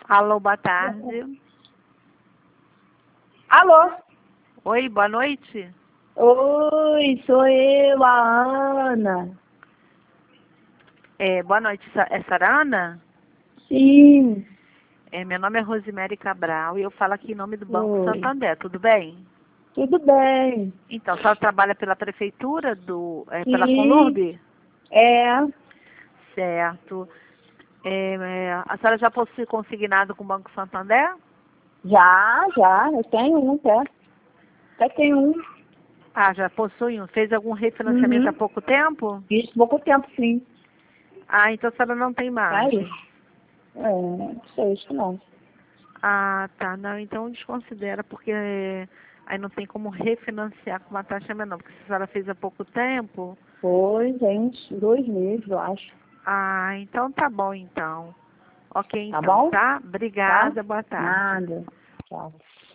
Alô, boa tarde. Alô? Oi, boa noite. Oi, sou eu, a Ana. Boa noite, é Sarana? Sim. Meu nome é Rosemary Cabral e eu falo aqui em nome do Banco Oi. Santander, tudo bem? Tudo bem? Então, a senhora trabalha pela prefeitura pela Sim. Conlurb? É. Certo. A senhora já possui consignado com o Banco Santander? Já. Eu tenho um, até tenho um. Ah, já possui um. Fez algum refinanciamento há Uhum. pouco tempo? Isso pouco tempo, sim. Ah, então a senhora não tem Tá mais. aí. Não sei isso não. Ah, tá. Não, então desconsidera, porque aí não tem como refinanciar com uma taxa menor, porque se a senhora fez há pouco tempo. Foi, tem uns 2 meses, eu acho. Ah, então tá bom, então. Ok, Tá então, bom? tá? Tá? Obrigada, boa tarde. Nada. Tchau.